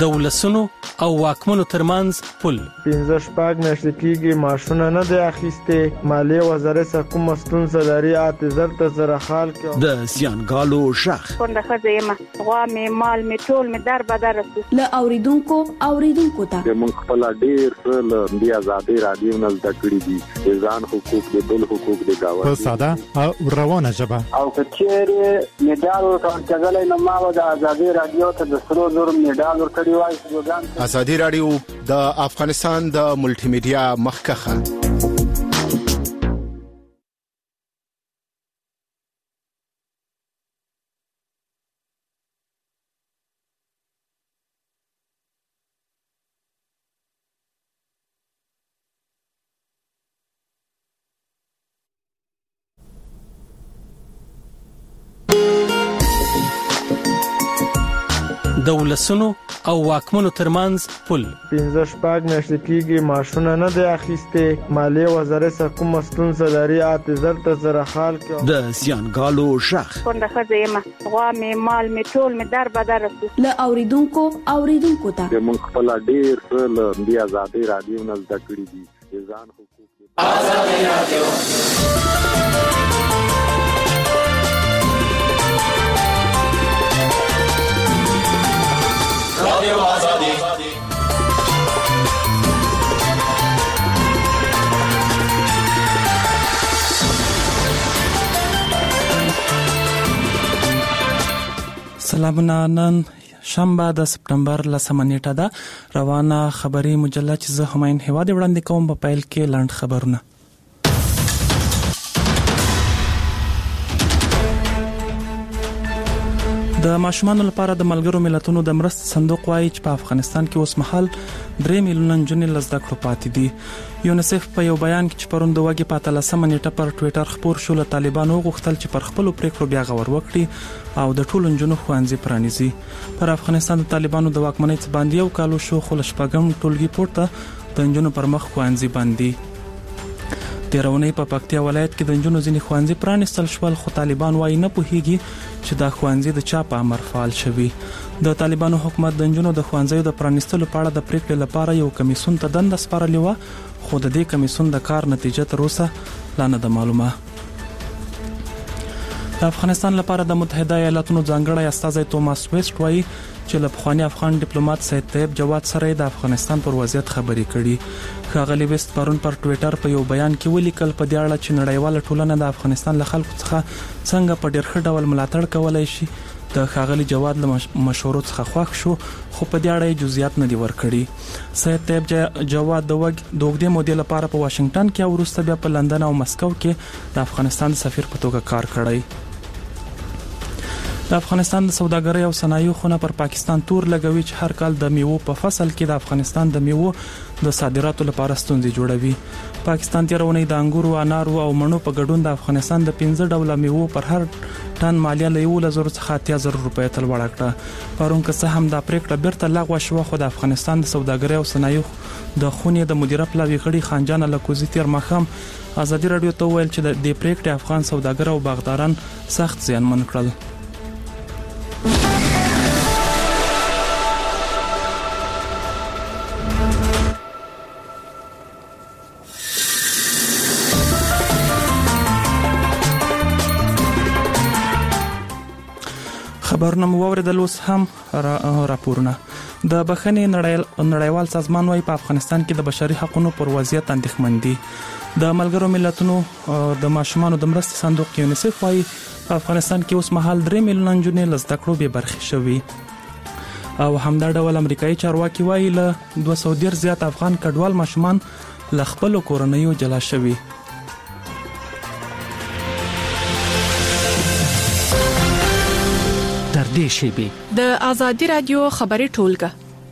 د ولسونو او واکمنو ترمنځ پل 15 میاشتې کېږي معاشونه نه دی اخیستې. مالیې وزارت څخه کومه ستونزه لري اعتذار ته زره حال کې د زیانګالو شخ څنګه ښځه یم غوا مې مال مې ټول مې در بدر له اوریدونکو ته موږ خپل ډېر له دې آزادۍ رادیو نه زده کړې دي ځان حقوق د بل حقوق د گاوه په ساده او روانه ژبه او کچېره میډال ورکړل نو ما د آزادۍ رادیو ته د سرو زر میډال ورکړی وای. آزادۍ رادیو د افغانستان د ملټي میډیا مخکخه د ولسونو او واکمنو ترمنځ پل 15 میاشتې کېږي معاشونه نه دی اخیستې. مالیې وزارت څخه کومه ستونزه لري اعتذار ته زره حال کې د زیانګالو شخ څنګه ښځه یم غوا مې مال مې ټول مې در بدر له اوریدونکو ته موږ خپل ډېر له دې آزادۍ رادیو نه زده کړې دي ځان حقوق آزادۍ رادیو رادیو آزادی سلامونه. نن شنبه د سپټمبر 10 نیټه ده. روانه خبري مجله چې زه هماین هواد وړاندې کوم په پیل کې لاند خبرونه. د ماشومانو لپاره د ملګرو ملتونو د مرستې صندوق وايي چې په افغانستان کې اوس مهال 3 میلیونه نجونې لزده کړو پاتې دي. یونیسف په یو بیان کې چې پرون د وګي په 13 نیټه پر ټوئیټر خبر شو له طالبانو غوښتل چې پر خپل پریکړو بیا غور وکړي او د ټولو نجونو ښوونځي پرانیزي. پر افغانستان د طالبانو د واکمنۍ څخه باندې یو کالو شو خو لشپږم ټولګي پورته د نجونو پر مخ ښوونځي باندې. تیرونی په پکتیا ولایت کې د نجونو ځینې ښوونځي پرانیستل شول خو طالبان وايي نه پوهیږي چې دا ښوونځي د چا په امر فعال شوي. د طالبانو حکومت د نجونو د ښوونځیو د پرانیستلو په اړه د پریکړې لپاره یو کمیسون ته دنده سپارلې و خو د دې کمیسون د کار نتیجه تر اوسه لا نه ده معلومه. د افغانستان لپاره د متحده ایالاتونو ځانګړی استازی توماس ویسټ وايي چې له پخوانی افغان ډیپلوماټ سید طیب جواد سره د افغانستان پر وضعیت خبرې کړي. ښاغلي ویسټ پرون پر ټوئیټر په یو بیان کې ولیکل په دې اړه چې نړیواله ټولنه د افغانستان له خلکو څخه څنګه په ډېر ښه ډول ملاتړ کولای شي. د ښاغلي جواد له مشورو څخه خوښ شو خو په دې اړه جزئیات نه دي ورکړي. سید طیب جواد د اوږدې مودې لپاره په واشنگټن کې او وروسته بیا په لندن او مسکو کې د افغانستان د سفیر په توګه کار کړی. د افغانستان د سوداګرۍ او صنایعو خونه پر پاکستان تور لګوي چې هر کال د میوو په فصل کې د افغانستان د میوو د صادراتو لپاره ستونزې جوړوي. پاکستان تیرونی د انګورو، انارو او مڼو په ګډون د افغانستان د 15 ډوله میوو پر هر ټن مالیه له 1,000 څخه 80,000 روپۍ ته لوړه کړه. پرون که څه هم دا پریکړه بیرته لغوه شوه خو د افغانستان د سوداګرۍ او صنایعو د خونې د مدیره پلاوي غړي خانجان لکوزي تیر ماښام ازادي رادیو ته ویل چې د دې پریکړې افغان سوداګر او باغداران سخت زیانمن کړل. خبرونه مو اوریدل. اوس هم راپورونه. د بخښنې نړیوال سازمان وايي په افغانستان کې د بشري حقوقو پر وضعیت اندېښمن دي. د ملګرو ملتونو د ماشومانو د مرستې صندوق یونیسف وايي په افغانستان کې اوس مهال 3 میلیونه نجونې له زده کړو بې برخې شوي او همدا ډول امریکایي چارواکي وايي له 200 زیات افغان کډوال ماشومان له خپل کورنیو جلا شوي. د آزادي رادیو خبري ټولګه.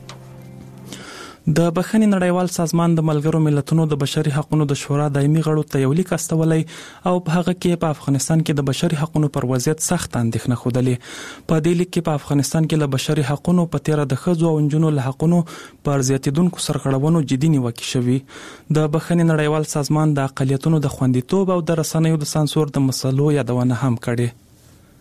د بخښنې نړیوال سازمان د ملګرو ملتونو د بشري حقوقو د شورا دایمي غړو ته یو لیک استولی او په هغه کې په افغانستان کې د بشري حقوقو پر وضعیت سخت اندېښنه خوده. په دې لیک کې په افغانستان کې له بشري حقوقو په تیر د ښځو او نجونو له حقوقو پر زیاتیدونکو سرغړونو جدي نیوکه شوې. د بخښنې نړیوال سازمان د اقلیتونو د خوندیتوب او د رسنیو د سانسور د مسلو یادونه هم کړې.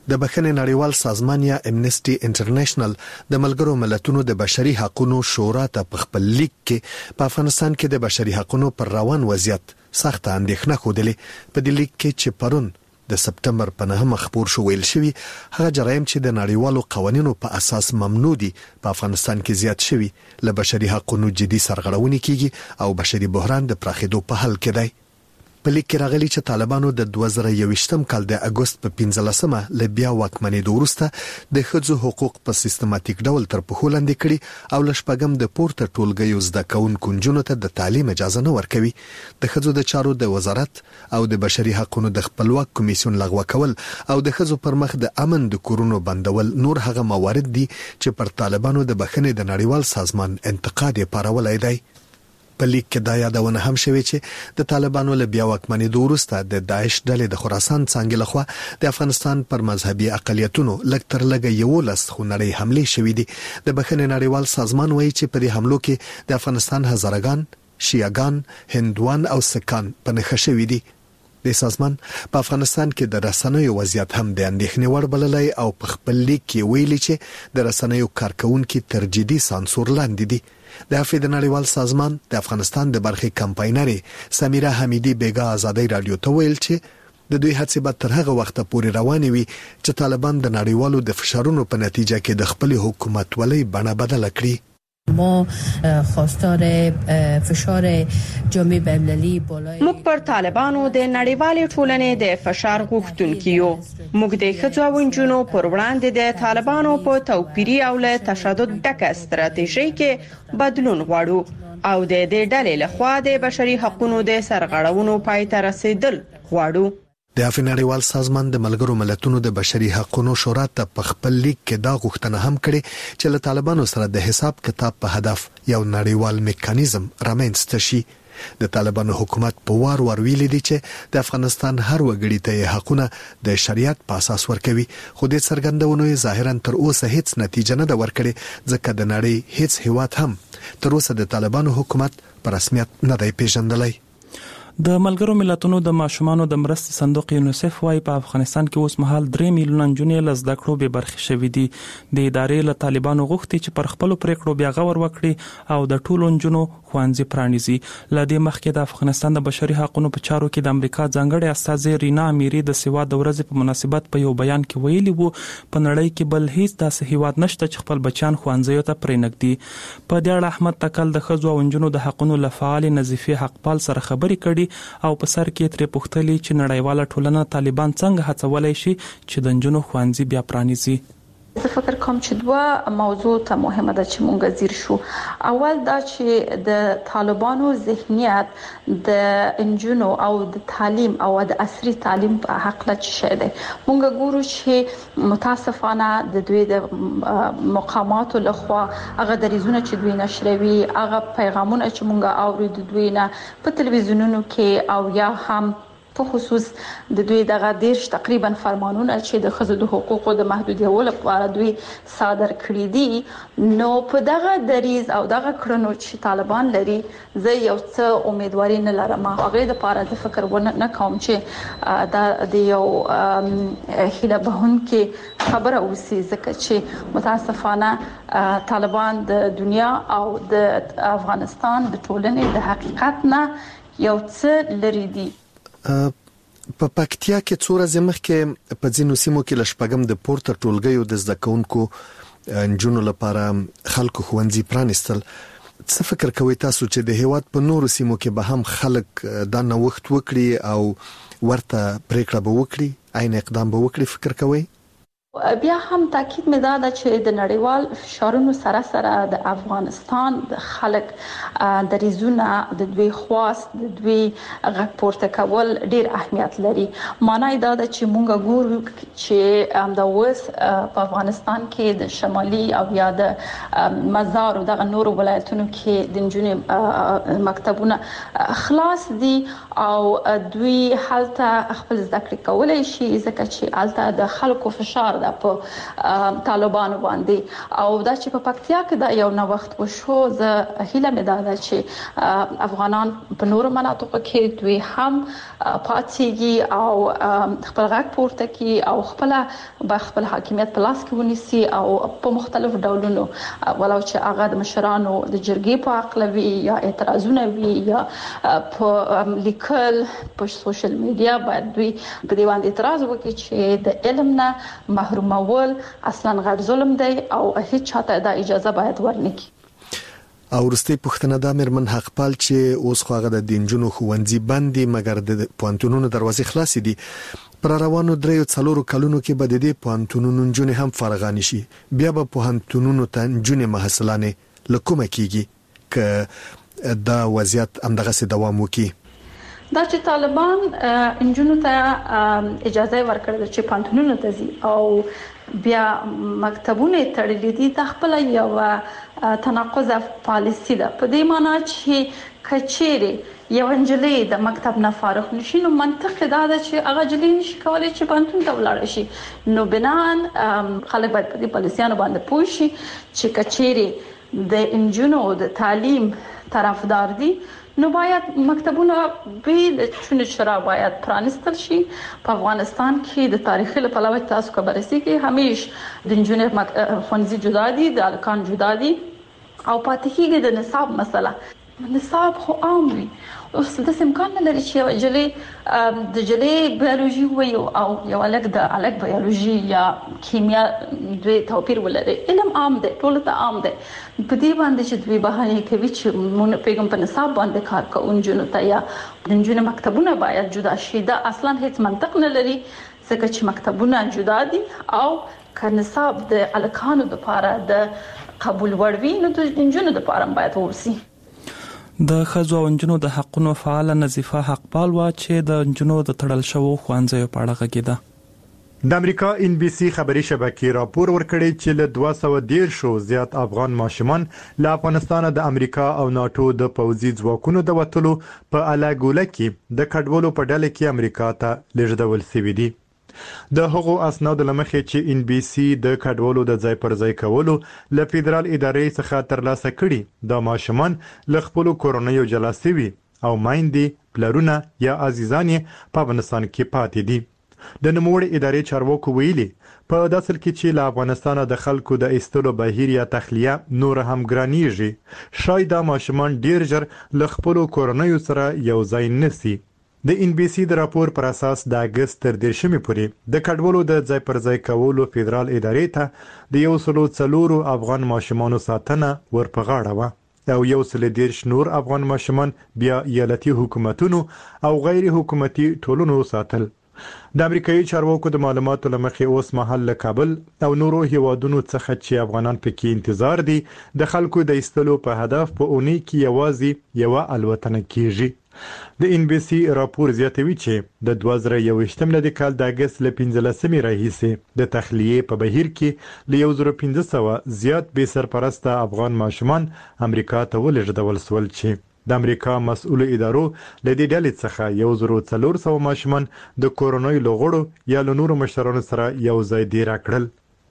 د بخښنې نړیوال سازمان یا امنسټي انټرنیشنل د ملګرو ملتونو د بشري حقوقو شورا ته په خپل لیک کې په افغانستان کې د بشري حقوقو پر روان وضعیت سخت اندېښنه خوده. په دې لیک کې چې پرون د سپتمبر په 9 خبر شو ویل شوی هغه جرایم چې د نړیوالو قوانینو په اساس ممنوع دي په افغانستان کې زیات شوی له بشري حقوقو جدي سرغړونې کیږي او بشري بحران د پراخېدو په حال کې دی. په لیک کې راغلي چې طالبانو د 2021م کال د اگست په 15مه له بیا واکمنۍ وروسته د ښځو حقوق په سیستماتیک ډول تر پښو لاندې کړي او لشپږم د پورته ټولګیو زده کوونکو نجونو ته د تعلیم اجازه نه ورکوي. د ښځو د چارو د وزارت او د بشري حقوقو د خپلواک کمیسیون لغوه کول او د ښځو پر مخ د امن د کورونو بندول نور هغه موارد دي چې پر طالبانو د بخښنې د نړیوال سازمان انتقاد یې پارولای دی. په لیک کې دا یادونه هم شوې چې د طالبانو له بیا واکمنۍ وروسته د داعش ډلې د خراسان څنګه لخوا د افغانستان پر مذهبي اقلیتونو لږ تر لږه 11 خونړۍ حملې شوې دي. د بخښنې نړیوال سازمان وایي چې په دې حملو کې د افغانستان هزارګان، شیعاګان، هندوان او سکان په نښه شوي دي. د سازمان په افغانستان کې د رسنیو وضعیت هم د اندېښنې وړ بللی او په خپل لیک کې ویلي چې د رسنیو کارکونکو تر جدي سانسور لاندې دي. د افغان نړیوال سازمان د افغانستان د برخې کمپاینري سمیرا حمیدی بیگا آزادۍ رادیو ته ویل چې د دوی هڅې به تر هغه وخت پورې روانې وي چې طالبان د نړیوالو د فشارونو په نتیجه کې د خپل حکومت ولې بڼه بدله کړي. ما خواستار فشار جامعه بین‌المللي بالای موږ پر طالبانو د نړیوالې ټولنې د فشار غوښتونکو یو. موږ د ښځو او نجونو پر وړاندې د طالبانو په توپیري او له تشدد ډکه ستراتیژي کې بدلون غواړو او د دې ډلې لخوا د بشري حقوقو د سرغړونو پای ته رسیدل غواړو. د افغان نړیوال سازمان د ملګرو ملتونو د بشري حقوقو شورا ته په خپل لیک کې دا غوښتنه هم کړې چې له طالبانو سره د حساب کتاب په هدف یو نړیوال میکانیزم رامنځته شي. د طالبانو حکومت په وار ویلي دی چې د افغانستان هر وګړي ته حقونه د شریعت په اساس ورکوي، خو د څرګندونو ظاهرا تر اوسه هیڅ نتیجه نه ده ورکړې ځکه د نړۍ هیڅ هیواد هم تر اوسه د طالبانو حکومت په رسمیت نه دی پیژندلی. د ملګرو ملتونو د ماشومانو د مرستې صندوق یونیسف وايي په افغانستان کې اوس مهال 3 میلیونه نجونې له زده کړو بې برخې شوې دي. د ادارې له طالبانو غوښتي چې پر خپل پریکړو بیا غور وکړي او د ټولو نجونو خوانځي پرانیزي. لدې مخکې د افغانستان د بشري حقوقو په چارو کې د امریکا ځانګړې استاذ رینا امیری د سواد د ورځې په مناسبت په یو بیان کې ویلي وو په نړۍ کې بل هیڅ داسې هیواد نشته چې خپل بچیان خوانځیو ته پرېنږدي. په دې اړه احمد تکل د ښځو او نجونو د حقوقو لفعال نظیفه حقپال سره خبرې کړي او په سر کې ترې پوښتلي چې نړیواله ټولنه طالبان څنګه هڅولای شي چې د نجونو خوانځي بیا پرانیزي. زه فکر کوم چې دوه موضوع ته مهمه ده چې مونږ زیر شو. اول دا چې د طالبانو ذهنیت د انجونو او د تعلیم او د عصري تعلیم په حق له شي ده. مونږ ګورو چې متاسفانه د دوی د مقاماتو لخوا هغه دریزونه چې دوی نشروي، هغه پیغامونه چې مونږ اورید دوی نه په تلویزیونونو کې او یا هم په خصوص د دوی دغه دیرش تقریبا فرمانونه چې د ښځو د حقوقو د محدودیتولو لپاره دوی صادر کړی دي، نو په دغه دریز او دغه کړنو چې طالبان لري زه یو څه امیدواري نه لرم. هغه د لپاره د فکر ونه کوم چې د یو هیله بهونکې خبره اوسي ځکه چې متاسفانه طالبان د دنیا او د افغانستان د ټولنې د حقیقت نه یو څه لري دي. په پکتیا کې څو ورځې مخکې په ځینو سیمو کې لشپږم د پورته ټولګیو د زده کوونکو نجونو لپاره خلکو ښوونځي پرانیستل. څه فکر کوئ تاسو چې د هیواد په نورو سیمو کې به هم خلک دا نوښت وکړي او ورته پریکړه به وکړي، عین اقدام به وکړي؟ فکر کوئ؟ بیا هم تاکید مې دا ده چې د نړیوال فشارونو سره سره د افغانستان د خلک د ریزونه د دوی خواست د دوی غږ پورته کول ډیر اهمیت لري. معنی دا ده چې مونږ ګورو چې د اوس په افغانستان کې د شمالي او یا د مزار او د نورو ولایتونو کې د نجونې مکتبونه خلاص دي او دوی حالت خپل ذکر کولای شي ځکه چې حالت د خلکو فشار ده په طالبانو باندې او دا چې په پکتیا کې دا یو نوښت وشو زه هیله مې ده چې افغانان په نورو مناطقو کې دوی هم پاتېږي او خپل غږ پورته کوي او خپل حاکمیت په لاس کې ونیسي او په مختلفو ډولونو ولو چې هغه د مشرانو د جرګې په عقلوي یا اعتراضونه وي یا په لیکل په سوشل میډیا باندې دوی په دې باندې اعتراض وکړي چې د علم نه محرومول اصلا غیر ظلم دی او هیڅ چاته دا اجازه باید ورنکړي. او ورستي پښتنه د امرمن حقپال چې اوس خوغه د دینجونو خوندزي باندې مګر د پوانتونونو دروازې خلاصې دي پر روانو دریو څلورو کلونو کې به د دې پوانتونونو جون هم فرغان شي بیا به پوانتونونو ته جون محصلانه لکومه کیږي ک دا وضعیت همدغه سي دوام وکي. دا چې طالبان انجونو ته اجازه ورکړه چې پانتونونو ته ځي او بیا مکتبونه تړلې دي د خپل یو تناقض پالیسی ده په دې معنی چې کچېره یو انجلې د مکتب نه فارغ نشي نو منطق دا ده چې هغه جلې نشي کولای چې پانتون ته ولاړ شي نو بنان خلک باید په دې پالیسیانو باندې پوه شي چې کچېره د انجونو د تعلیم طرفدار دي نو باید مکتبونه به چونه شرا باید پرانستل شي. په افغانستان کې د تاریخي لپاره تاسو خبرې سي کې همیش د جنونو فنزي جدا دي د الکان جدا دي او پاتې کېږي د نصاب مسله نصاب خو عام وي اوس د امکان نه لري چې جلې د جلې بیولوژي وي او یو الګ د الګ بیولوژي یا کیمیا دوی توپیر ولري علم عام دی ټول ته عام دی په دې باندې چې دوی بهانه کوي چې مونږ پیغام په نصاب باندې کار کوونجو ته یا د مکتبونه باید جدا شي دا اصلا هیڅ منطق نه لري ځکه چې مکتبونه جدا دي او که نصاب د الکانو لپاره د قبول وړوي نو د انجونو لپاره باید ورسي. د خزو او انجونو د حقونو فعال نظیفه حقپال وا چې د انجونو د تړل شوو خوانځي په اړه غږیده. د امریکا ان بي سي خبري شبکې راپور ورکړی چې له 210 زیات افغان ماشومان له افغانستان د امریکا او ناتو د پوځي ځواکونو د وټلو په الاګوله کې د کډوالو په ډله کې امریکا ته لېږدول شوي دي. د هغو اسناد لمخې چې ان بي سي د کډوالو د ځای پر ځای کولو له فدرال ادارې څخه ترلاسه کړي د ماشومان له خپل کورنیو جلا شوي او مایندې پلرونه یا عزیزان په افغانستان کې پاتې دي. د نوموړي ادارې چارواکو ویلي په داسل کې چې له افغانستان د خلکو د ایستلو بهیر یا تخلیه نور هم ګرانیږي شاید ماشومان ډیر ژر له خپل کورنیو سره یو ځای نشي. د ان بي سي د راپور پر اساس د اگست تر 10 پورې د کډوالو د ځای پر ځای کولو فدرال ادارې ته د 104 افغان ماشومانو ساتنه ورپغاړه و او 110 نور افغان ماشومان بیا ایالتي حکومتونو او غیر حکومتي ټولنو ساتل. د امریکایي چارواکو د معلوماتو لمخې اوس مهال له کابل او نورو هیوادونو څخه چې افغانان پکې انتظار دي د خلکو د ایستلو په هدف په اونۍ کې یوازې یو الوتنه کیږي. د ان بي سي راپور زیاتوي چې د 2021 د کال د اگست له 15 راهیسې د تخلیه په بهیر کې له 1500 زیات به سرپرسته افغان ماشومان امریکا ته ولېږدول شول چې د امریکا مسؤل ادارو له دې ډلې څخه 1400 ماشومان د کورونای لغړو یا له نورو مشرانو سره یو ځای دی راکړل.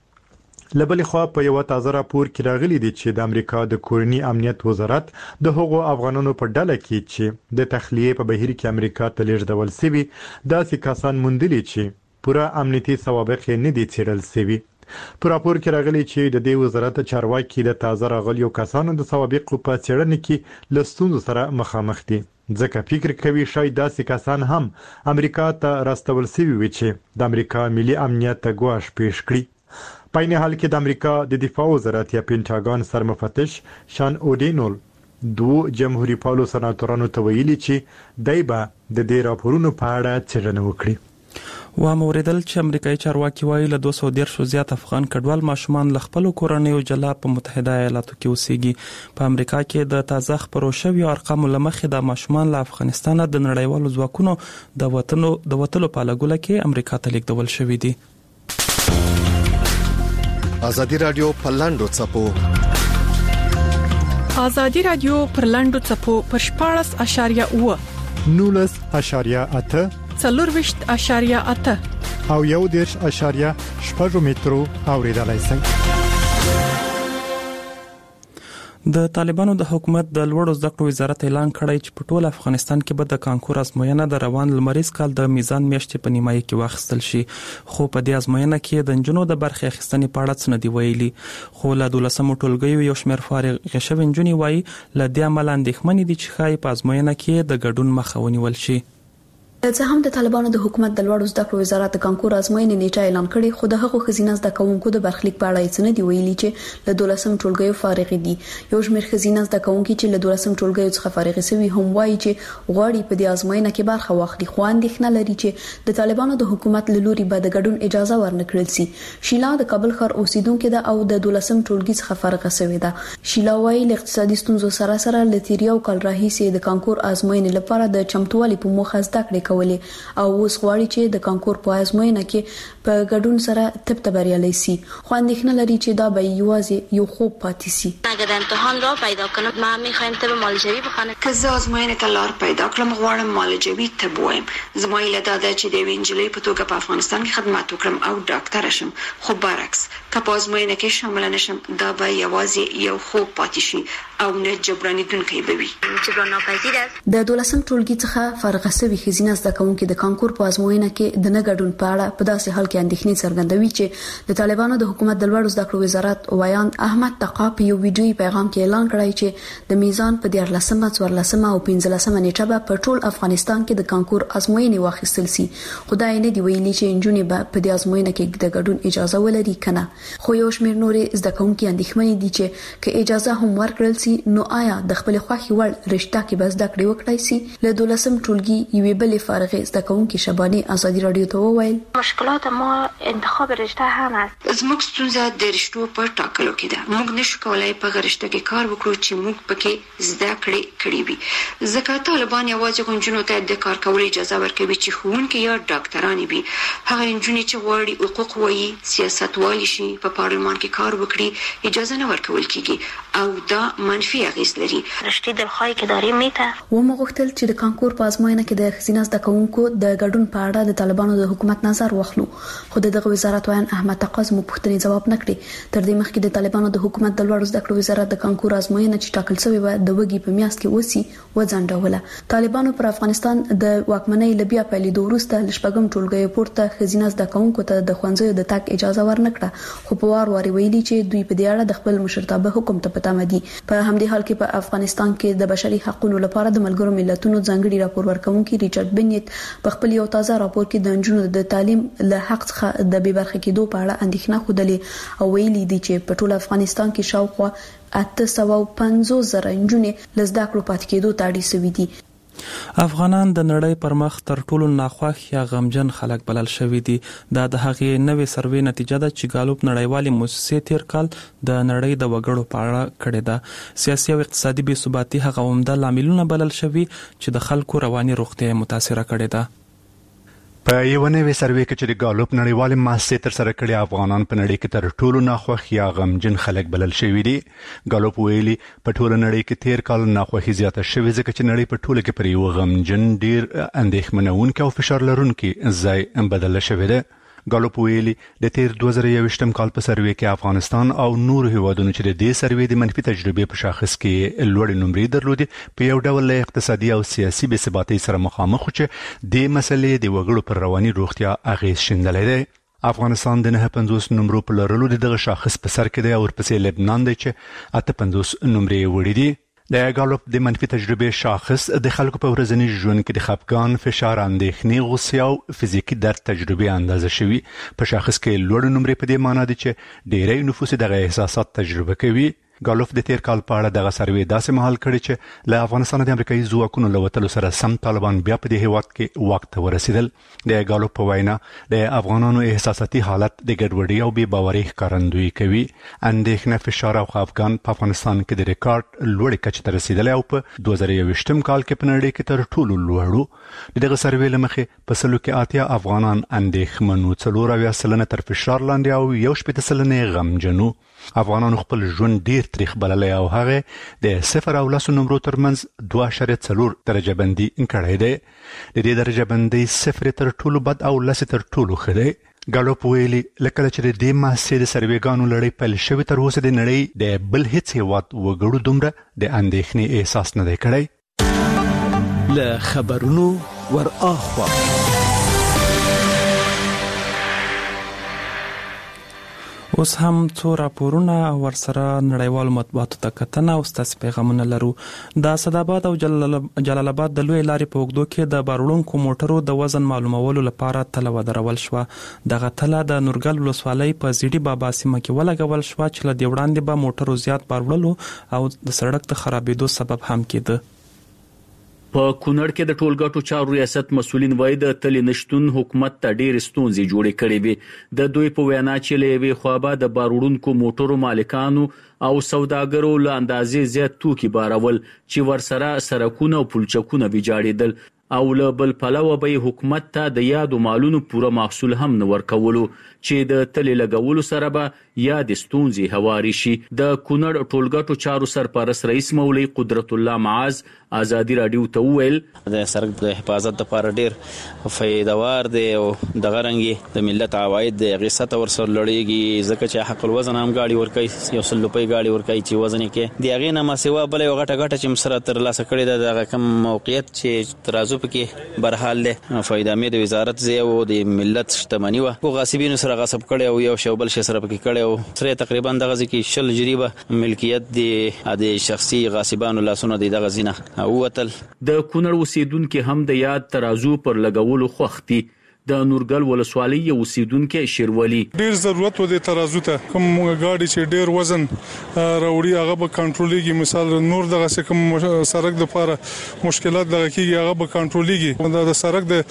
لبل خو په یو تازه راپور کې راغلي دي چې د امریکا د کورنی امنیت وزارت د هغو افغانانو په ډله کې چې د تخلیه په بهیر کې امریکا ته لېږدول شوي داسې کسان موندلي چې پوره امنیتي سوابق نه دي څېړل شوي. په راپور کې راغلي چې د دې وزارت چارواکي د تازه راغلیو کسانو د سوابقو په څېړنه کې له ستونزو سره مخامخ دي ځکه فکر کوي شاید داسې کسان هم امریکا ته راستول شوي وي چې د امریکا ملي امنیت ته ګواښ پیښ کړي. په این حال کې د امریکا د دفاع وزارت یا پینټاګان سرمفتش شان اودینول دوه جمهوریت پالو سناتورانو ته ویلي چې دای به د دې راپورونو په اړه څېړنه وکړي. و موریدل چې امریکایي چارواکي وایي له 210 زیات افغان کډوال ماشومان له خپل کورنیو جلا په متحده ایالاتو کې اوسېږي. په امریکا کې د تازه خبرو شویو ارقامو لمخې د ماشومان له افغانستان د نړیوالو ځواکونو د وټلو په لګول کې امریکا ته لیږدول شوي دي. ازادي رادیو په لاندو چپو ازادي رادیو پر لاندو چپو پر 14.8 19.8 څلورويشت اشاریه اته او 1.8 پژو میترو اوریدلای شئ. د طالبانو د حکومت د لوړو زده کړو وزارت اعلان کړی چې په ټول افغانستان کې به د کانکور ازموینه د روان لمریز کال د میزان میاشتې په نیمایي کې واخیستل شي، خو په دې ازموینه کې د نجونو د برخې اخیستنې په اړه څه نه دی ویلي. خو له 12 ټولګیو یو شمېر فارغ شوي نجونې وایي له دې امله اندېښمنې دي چې ښایي په ازموینه کې د ګډون مخه ونیول شي. ځکه هم د طالبانو د حکومت د لوړو زده کړو وزارت د کانکور ازموینې نیټه اعلان کړې، خو د هغو خزینه زده کوونکو د برخلیک په اړه هیڅ نه دی ویلي چې له 12 ټولګیو فارغ دي. یو شمېر خزینه زده کوونکي چې له 12 ټولګیو څخه فارغ شوي هم وایي چې غواړي په دې ازموینه کې برخه واخلي، خو اندېښنه لري چې د طالبانو د حکومت له لوري به د ګډون اجازه ورنکړل شي. شیلا د کابل ښار اوسیدونکو ده او د 12 ټولګي څخه فارغ شوې ده. شیلا وایي له اقتصادي ستونزو سره سره لتیریو کال راهیسې د کانکور ازموینې لپاره د چمتووالي په موخه زده کړې کولې او اوس غواړي چې د کانکور په ازموینه کې په ګډون سره تبته بریالي شي، خو اندېښنه لري چې دا به یوازې یو خوب پاتې شي. اگر امتحان را پیدا کنم ما میخوایم طب معالجوی بخوانم که زه ازموینې ته لار پیدا کړم غواړم معالجوي طب وایم. زما ایله دا ده چې د یوې نجلۍ په توګه په افغانستان کې خدمت وکړم او ډاکټره شم، خو برعکس که په ازموینه کې شامل نشم دا به یوازې یو خوب پاتې شي او نه جبرانیدونکی به وي. جبران ناپذیر است. د 12 ټولګي څخه فارغ شوي خزینه زده کوونکي د کانکور په ازموینه کې د نه ګډون په اړه په داسې حال کې اندېښنې څرګندوي چې د طالبانو د حکومت د لوړو زده کړو وزارت ویان احمد تقا په یو ویډیوي پیغام کې اعلان کړی چې د میزان په 14 14 او 15 نیټه به په ټول افغانستان کې د کانکور ازموینې واخیستل شي، خو دا نه دی ویلي چې نجونې به په دې ازموینه کې د ګډون اجازه ولري کنه. خو یو شمېر نورې زده کوونکي اندېښمنې دي چې که اجازه هم ورکړل شي نو آیا د خپل خوښي وړ رشته کې به زده کړې وکړای شي. له 12 ټولګي یوې بلې فارغې زده کوونکي شباني ازادي رادیو ته وویل مشکلات ما انتخاب رشته هم است. زموږ ستونزه د رشتو په ټاکلو کې ده. موږ نشو کولای په رشته کې کار وکړو چې موږ پکې زده کړې وي، ځکه طالبان یوازې غونجونو ته د کار کولو اجازه ورکوي چې ښوونکي یا ډاکټران وي. هغه نجونې چې غواړي حقوق وایي سیاستوال شي په پارلمان کې کار وکړي اجازه نه ورکول کیږي او دا منفي اغېز لري. رشتې د خای کې داري میته و مغوښتل چې د کانکور په ازموینه کې د خزینه زده کوونکو د ګډون په اړه د طالبانو د حکومت نظر واخلو، خو دغه وزارت وایي احمد تقاز مو پوښتنې جواب نکړي. تر دې مخکې د طالبانو د حکومت د لوړو زده کړو وزارت د کانکور ازموینه چې ټاکل شوی و د وګي په میاشت کې وسی وځنډوله. طالبانو پر افغانستان د واکمنۍ لبیا پیلېدو وروسته لشپږم ټولګي پورته خزینه زده کوونکو ته د ښوونځیو د تګ اجازه ورنکړه، خو په وار ویلي چې دوی په دې اړه د خپل مشرتابه حکم ته پته مدي. په همدې حال کې په افغانستان کې د بشري حقوقو لپاره د ملګرو ملتونو ځانګړي راپور ورکونکي ریچارډ بنیت په خپل یو تازه راپور کې د نجونو د تعلیم له حق څخه د بې برخې کېدو په اړه اندېښنه خوده او ویلي دي چې په ټول افغانستان کې شاوخوا 850,000 نجونې له زده کړو پاتې کېدو ته اړ شوي دي. افغانان د نړۍ پر مخ تر ټولو ناخوښ یا غمجن خلک بلل شوي دي. دا د هغې نوې سروې نتیجه ده چې ګالوپ نړیوالې موسسې تیر کال د نړۍ د وګړو په اړه کړې ده. سیاسي او اقتصادي بې ثباتي هغه عمده لاملونه بلل شوي چې د خلکو رواني روغتیا متاثره کړې ده. په یو نوې سروې کې چې د ګالوپ نړیوالې موسسې تر سره کړې افغانان په نړۍ کې تر ټولو ناخوښ یا غمجن خلک بلل شوي دي. ګالوپ ویلي په ټوله نړۍ کې تیر کال ناخوښي زیاته شوې ځکه چې نړۍ په ټوله کې پر یو غمجن ډیر اندېښمنونکی او فشار لرونکی ځای بدله شوې ده. ګالوپ ویلي د تیر 2021 کال په سروې کې افغانستان او نور هیوادونو چې د دې سروې د منفي تجربې په شاخص کې لوړې نمرې درلودې په یو ډول اقتصادي او سیاسي بې ثباتۍ سره مخامخ چې د مسلې د وګړو پر رواني روغتیا اغېز شیندلی دی. افغانستان د 950 نمرو په لرلو دغه شاخص په سر کې دی او ورپسې لبنان دی چې 58 نمرې وړي دي. د ګالوپ د منفي تجربې شاخص د خلکو په ورځني ژوند کې د خپګان، فشار، اندېښنې، غوسې او فزیکي درد تجربې اندازه شوي. په شاخص کې لوړ نمرې په دې معنی دي چې ډېری نفوس دغه احساسات تجربه کوي. ګالوف د تیر کال په اړه دغه سروې داسې مهال کړی چې له افغانستان د امریکایي ځواکونو له وتلو سره سم طالبان بیا په دې هیواد کې واک ته ورسېدل. د ګالوف په وینا د افغانانو احساساتي حالت د ګډوډۍ او بې باورۍ ښکارندویي کوي. اندېښنه، فشار او خفګان په افغانستان کې د ریکارډ لوړې کچې ته رسېدلی او په 2021 کال کې په نړۍ کې تر ټولو لوړ و. د دغه سروې له مخې په سلو کې 80 افغانان اندېښمن و، 40% تر فشار لاندې او 11% غمجن و. افغانانو خپل ژوند ډیر تاریخ بللی او هغه د 0 او 10 نمرو ترمنځ 2.4 درجه بندي کړی دی. د دې درجه بندي 0 تر ټولو بد او 10 تر ټولو ښه دی. ګالوپ ویلي لکه چې د دې محصې د سروېګانو لړۍ پیل شوې تر اوسه د نړۍ د بل هیڅ هېواد وګړو دومره د اندېښنې احساس نه دی کړی. له خبرونو ور اخوا اوس هم څو راپورونه ورسره نړیوالو مطبوعاتو ته کتنه او ستاسو پیغامونه لرو. د اسداباد او جلال آباد د لوی لارې په اوږدو کې د باروړونکو موټرو د وزن معلومولو لپاره تله ودرول شوه. دغه تله د نورګل ولسوالۍ په زیړي بابا سیمه کې ولګول شوه چې له دې وړاندې به موټرو زیات باروړلو او د سړک د خرابېدو سبب هم کېده. په کونړ کې د ټولګټو چارو ریاست مسؤلین وایي د تلې نشټون حکومت ته ډېرې ستونزې جوړې کړې وي. د دوی په وینا چې له یوې خوا به د باروړونکو موټرو مالکانو او سوداګرو له اندازې زیات توکي بارول چې ورسره سرکونه او پلچکونه ویجاړېدل او له بل پلوه به حکومت ته د یادو مالونو پوره محصول هم نه ورکولو چې د تلې لګولو سره به یاد ستونزې هواري شي. د کونړ ټولګټو چارو سرپرست رئیس مولوي قدرت الله معاذ ازادي رادیو ته وویل د سرک د حفاظت لپاره ډېر فایدهوار دی او د غرنګي د ملت عواید د غیصت ورسره لړېږي ځکه چې حق الوزن هم گاډي ورکوي 100 روپۍ گاډي ورکوي چې وزن کې دی هغې نه ما سوا بله یو غټه چې سره ترلاسه کړې ده دغه کم موقعیت چې ترازو پکې برحال دی فایدهمې د وزارت ځای او د ملت شتمني وه خو غاصبینو سره غصب کړی او یو شی بل شی سره پکې کړی او سره تقریبا دغه ځای کې 100 جریبه ملکیت د شخصي غاصبانو لاسونه دی دغه ځینه ووتل. د کونړ اوسیدونکو هم د یاد ترازو پر لګولو خوښ دي. د نورګل ولسوالۍ اوسیدونکو شیرولی ډیر ضرورت و د ترازو ته کوم گاډي چې ډیر وزن راوړي هغه به کنټرولېږي. مثال نور دغه کوم سرک د لپاره مشکلات دغه کیږي هغه به کنټرولېږي. د سرک د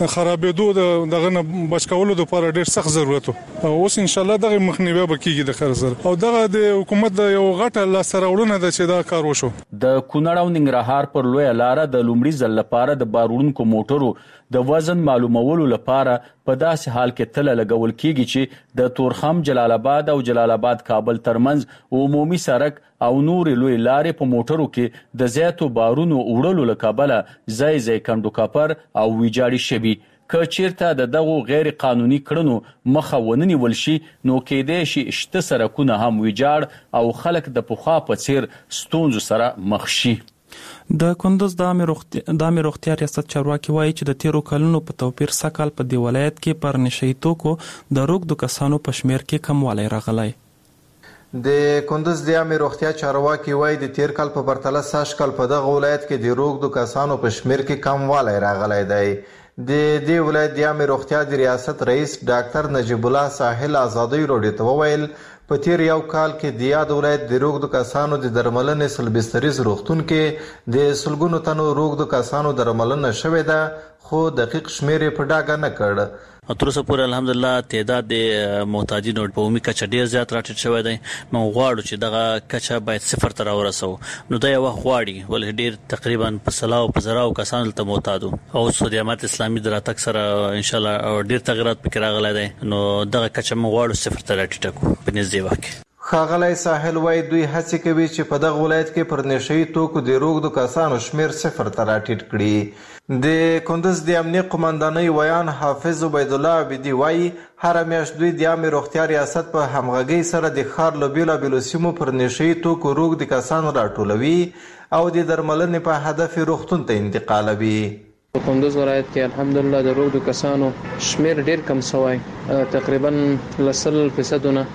خرابېدو دغه نه بچ کولو لپاره ډیر سخت ضرورت و اوس ان شاء الله دغه مخنیوي به کیږي د خیر سره او دغه د حکومت د یو غټه لاسراوړنه ده چې دا کار وشو. د کونړ او ننګرهار پر لوی لار د لومړي ځل لپاره د باروړونکو موټرو د وزن معلومولو لپاره په داسې حال کې تله لګول کیږي چې د تورخم جلال آباد او جلال آباد کابل ترمنځ عمومي سړک او نور لوی لارې په موټرو کې د زیاتو بارونو وړلو لکابله ځای کندو کاپر او ویجاړي شوي. که چیرته د دغو غیر قانوني کړنو مخه ونیول شي نو کېدای شي شته سرکونه هم ویجاړ او خلک د پخوا په څیر ستونزو سره مخ شي. د کندوز د عامه روغتیا ریاست چارواکي وایي چې د تیرو کلونو په توپیر سکهال په دی ولایت کې پر نشئی توکو د روغدو کسانو په شمیر کې کموالی راغلی. د کندوز د عامه روغتیا چارواکي وایي د تیر کال په پرتله سږکال په دغه ولایت کې د روغدو کسانو په شمیر کې کموالی راغلی دی. د دې ولایت د عامه روغتیا د ریاست رئیس ډاکټر نجیب الله ساحل ازادي راډیو ته وویل په تیر یو کال کې د یاد ولایت د روغدو کسانو د درملنې سلبستریز روغتون کې د سلګونو تنو روغدو کسانو درملنه شوې ده خو دقیق شمیر په ډاګه نه کړ. تر اوسه پورې الحمدلله تعداد د محتاجینو په عمومي کچه ډیر زیات راټیټ شوی دی. موږ غواړو چې دغه کچه باید صفر ته راورسو نو دا یو وخت غواړي ولې ډیر تقریبا په سلاو په زراو کسانو ته محتاج او سعودي امارت اسلامي د راتګ سره ان شاء الله ډیر تغیرات پکې راغلي دي نو دغه کچه موږ غواړو صفر ته راټیټ کړو په نږدې وخت کې. ښاغلی ساحل وایي دوی هڅې کوي چې په دغه ولایت کې پر نشئی توکو د روغدو کسانو شمیر صفر ته راټیټ کړي. د کندوز د امنیه قمندانۍ ویان حافظ عبید الله عبیدي وایي هره میاشت دوی د عامه روغتیا ریاست په همغږۍ سره د ښار له بیلابیلو سیمو پر نشئی توکو روغدي کسان راټولوي او د درملنې په هدف روغتون ته انتقالوي. په کندوز ولایت کې الحمدلله د روغدو کسانو شمیر ډیر کم شوی تقریبا 100% نه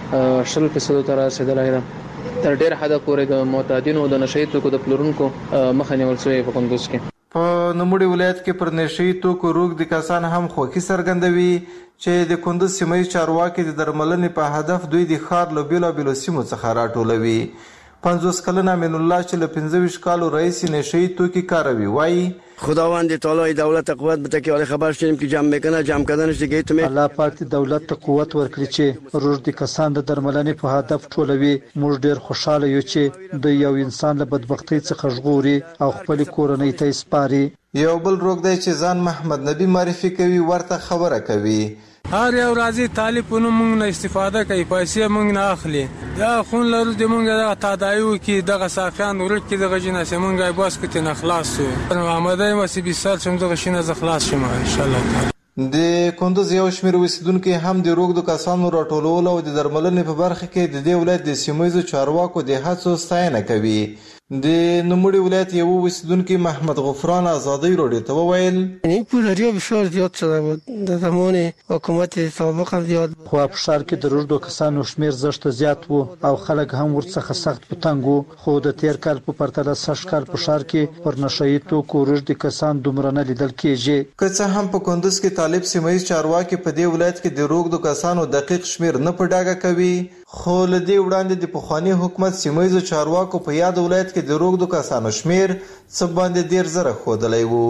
100% ته رسیدلی ده. تر ډیر حده پورې د معتادینو د نشئی توکو د پلورونکو مخه نیول شوې په کندوز کې. په نوموړي ولایت کې پر نشئی توکو روغدي کسان هم خوښي څرګندوي چې د کندوز سیمه چارواکي د درملنې په هدف دوی د ښار له بیلابیلو سیمو څخه راټولوي. 50 کلن امین الله چې له 25 کالو رئیس نشئی توکي کاروي وایي خداوند تعالی دولت قوت بده که ولی خبر شدیم که جمع میکنه جمع کردنش دیگه تو الله پاک دولت ته قوت ورکړي چې روغدي کسان د درملنې په هدف ټولوي. موږ ډیر خوشاله یو چې د یو انسان له بدبختۍ څخه ژغوري او خپل کورنۍ ته سپاري. یو بل روغدی چې ځان محمد نبی معرفي کوي ورته خبره کوي. هر یو راځي طالب نو موږ نه استفاده کوي پیسې موږ نه اخلي دا خون لرو د موږ د تادایو کې دغه صافیان ورک کې دغه جناس موږ بس کته نه خلاص شو محمد مسی 20 سال شم دغه شینه ز خلاص شم ان شاء الله تعالی. د کندوز یو شمېر اوسیدونکو هم د روغدو کسانو راټولولو او د درملنې په برخه کې د دې ولایت د سیمهییزو چارواکو د هڅو ستاینه کوي. د نوموړي ولایت یو اوسیدونکي محمد غفران ازادي راډیو ته وویل این پولاریا بسیار زیاد شده بود در زمان حکومت سابق هم زیاد بود. خو په ښار کې د روغدو کسانو شمېر زښته زیات وو او خلک هم ورڅخه سخت په تنګ وو. خو د تیر کال په پرتله سږ کال په ښار کې پر نشهیي توکو روغدي کسان دومره نه لیدل کېږي. که څه هم په کندوز کې طالب سیمهییز چارواکي په دې ولایت کې د روغدو کسانو دقیق شمېر نه په ډاګه کوي، خو له دې وړاندې د پخواني حکومت سیمهییزو چارواکو په یاد ولایت کې د روغدو کسانو شمېر څه باندې 10,000 ښودلی وو.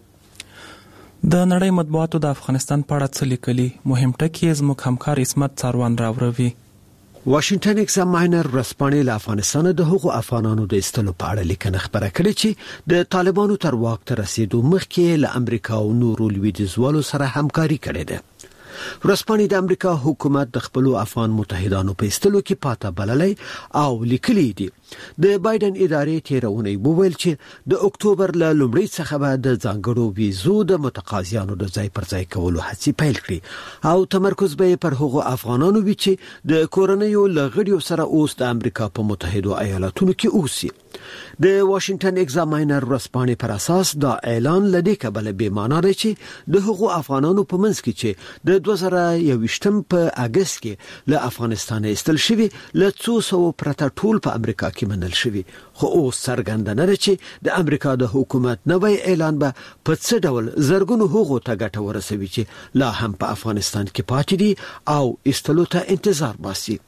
د نړۍ مطبوعاتو د افغانستان په اړه څه لیکلي؟ مهم ټکي زموږ همکار عصمت څاروان راوروي. واشنگټن ایگزاماینر ورځپاڼې له افغانستان د هغو افغانانو د ایستلو په اړه لیکنه خبره کړې چې د طالبانو تر واک ته رسیدو مخکې له امریکا او نورو لویدیځوالو سره همکاري کړې ده. ورځپاڼې د امریکا حکومت د خپل افغان متحدانو په ایستلو کې پاته بللی او لیکلي دي. د بایدن ادارې تیرونی وویل چې د اکتوبر له لومړۍ څخه به د ځانګړو ویزو د متقاضیانو د ځای پر ځای کولو هڅې پیل کړي او تمرکز به پر هغو افغانانو وي چې د کورنیو لغړیو سره اوس د امریکا په متحدو ایالاتونو کې اوسي. د واشنگټن ایگزاماینر ورځپاڼې پر اساس دا اعلان لدې کبل به معنا دی چې د هغو افغانانو په منځ کې چې د 2021 په اگست کې له افغانستان ایستل شوی له 200 پرته ټول په امریکا کې منل شوی، خو اوس څرګنده نه ده چې د امریکا د حکومت نوی اعلان به په څه ډول زرګونو هغو ته ګټه ورسوي چې لا هم په افغانستان کې پاتې دي او ایستلو ته انتظار باسي.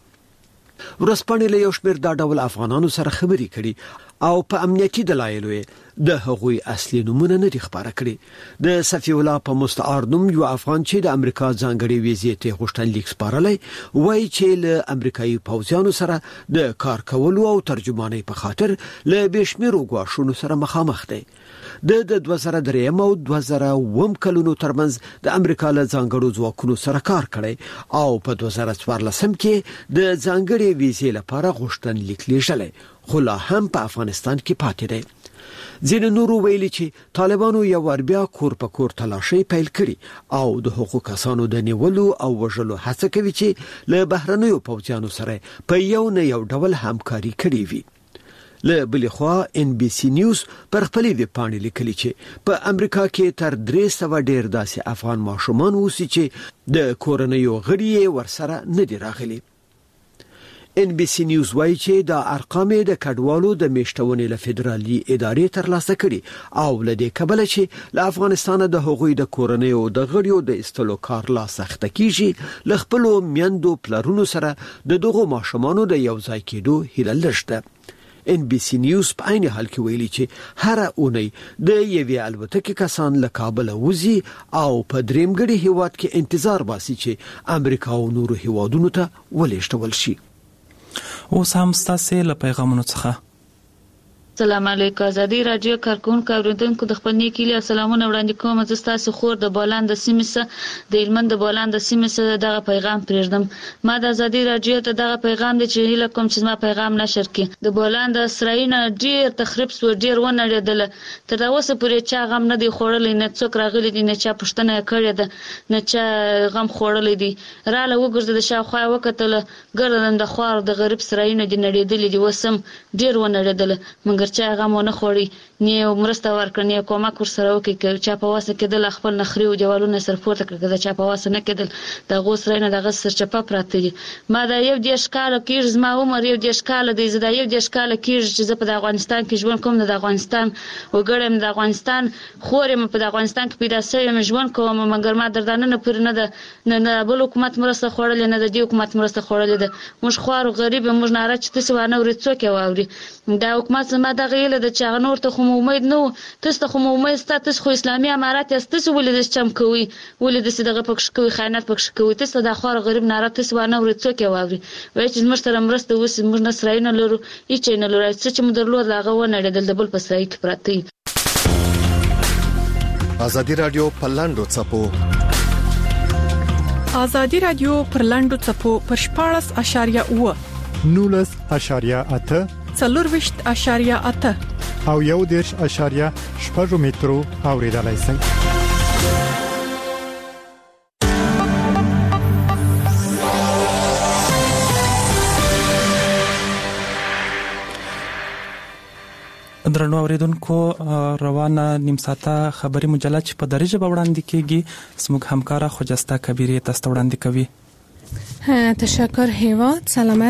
ورځپاڼې له یو شمېر دا ډول افغانانو سره خبرې کړي او په امنیتي دلایلو د هغوی اصلي نمونه نه دي خبره کړي. د صفی الله په مستعار نوم یو افغان چې د امریکا ځانګړي ویزې ته غوښتنلیک سپارلی وایي چې له امریکایي پوځیانو سره د کار کولو او ترجمانۍ په خاطر له بشمیرو ګواښونو سره مخامخ دی. د 2003 او 2009 کلونو ترمنځ د امریکا له ځانګړو ځواکونو سره کار کړی او په 2014 کې د ځانګړي ویزې لپاره غوښتنلیک لیږلی، خو لا هم په افغانستان کې پاتې دی. ځینې نورو ویلي چې طالبانو یو ور بیا کور په کور تلاشي پیل کړي او د حقوقو کسانو د نیولو او وژلو هڅه کوي چې له بهرنیو پوځیانو سره په یو نه یو ډول همکاري کړي وي. له بلې خوا NBC نیوز پر خپلې ویبپاڼې لیکلي چې په امریکا کې تر 300 ډیر داسې افغان ماشومان اوسي چې د کورنیو غړي ورسره نه دي راغلي. NBC نیوز وایي چې دا ارقام د کډوالو د میشتونې له فدرالي ادارې ترلاسه کړي او له دې کبله چې له افغانستان د هغوی د کورنیو د غړیو د ایستلو کار لا سخته کیږي، له خپلو میندو پلرونو سره د دغو ماشومانو د یو ځای کېدو هیله لري. NBC نیوز په عین حال کې ویلي چې هر اونۍ د یوې الوتکې کسان له کابل وځي او په درېمګړي هیواد کې انتظار باسي چې امریکا او نورو هیوادونو ته ولېږدول شي. اوس هم ستاسو له پیغامونو څخه السلام علیکم. ازادي رادیو کارکونکو اوریدونکو د خپل نیکی له سلامونه وړاندې کوم. زه تاسو خور د بولان د سیمې د هلمند د بولان د سیمې دغه پیغام پرېږدم. ما د ازادي رادیو ته دغه پیغام د چې له کوم چې ما پیغام نشر کړي. د بولان د اسرائیل ډیر تخریب سو، ډیر ونړېدل، تر اوسه پورې چا غم نه دی خوړلې، نه څوک راغلي دي، نه چا پښتنه کړې ده، نه چا غم خوړلې دي. رااله وګرځي د شاوخوا وکتل ګردن د خوار د غریب اسرائیل دي نړېدل دي، وسم ډیر ونړېدل، مګر چا غمونه خوري نه مرسته ورکړي نه کومک ورسره وکړي. چا په واسه کېدل خپل نخري او دیوالونه سر پورته کړل، چا په واسه نه کېدل د غوسره نه دغه سرچپه پراته دي. ما دا یو دیش کال کې زما عمر یو دیش کال دی، زه دا یو دیش کال کې چې زه په افغانستان کې ژوند کوم، د افغانستان وګړم، د افغانستان خورم، په افغانستان کې پیدا شوم، ژوند کوم، مګر ما دردانه نه پور نه ده، نه بل حکومت مرسته خوړل، نه د دې حکومت مرسته خوړل ده. موږ خوار غریب، موږ نه راځي تاسو ونه ورې څوک واوري. دا حکومت زما د غیله د چا نور ته خو امید نو تاسو ته خو امید ستاسو خو اسلامي امارات تاسو ولې د چم کوي، ولې د دغه پکښ کوي، خیانت پکښ کوي. تاسو د خور غریب نه تاسو ونه ورې څوک واوري. وای چې موږ سره مرسته وس، موږ نه سره نه لرو، هیڅ نه لرو، چې موږ درلود هغه ونه د بل په سایت پراته. ازادي رادیو په لاندو چپو ازادي رادیو پر لاندو چپو پر 14.8 19.8 4.8 او 1.8 مترو اوریدلای شئ. درنو اوریدونکو روانه نیم ساعته خبري مجله چې په درجه وړاندې کیږي زموږ همکارا خوجسته کبیره تاسو وړاندې کوي. تشکر هیوا. سلامت.